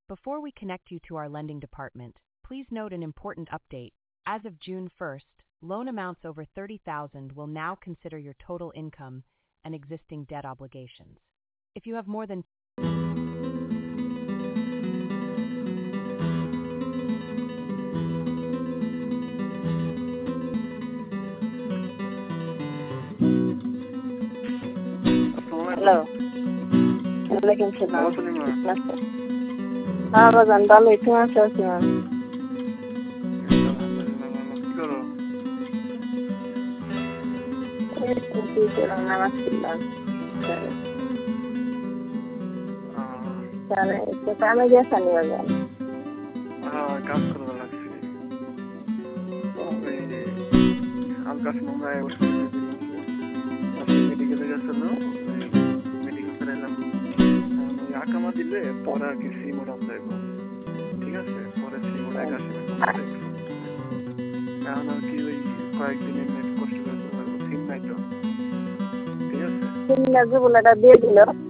Before we connect you to our lending department, please note an important update. As of June 1st, loan amounts over $30,000 will now consider your total income and existing debt obligations. If you have more than hello, ওয়ালাইকুম সালাম। হ্যাঁ বাজান, ভালোই। তুমি আছো? আছি ma'am. নামাজ পড়লাম। কামে গেছানি বাজান? কাজ করবো লাগছে। আলকাশ নোংরায় মেডিকেলে গেছিল, মেডিকেল করে এলাম। আকামা দিলে পরে আর কি সিম ওরা যাইব, ঠিক আছে? পরে সিম ওরা 81 এখন আর কি ওই কয়েকদিনের নেট কষ্ট করে সিম নাই তো, ঠিক আছে? সিম লাগবে বলে দিয়ে দিল।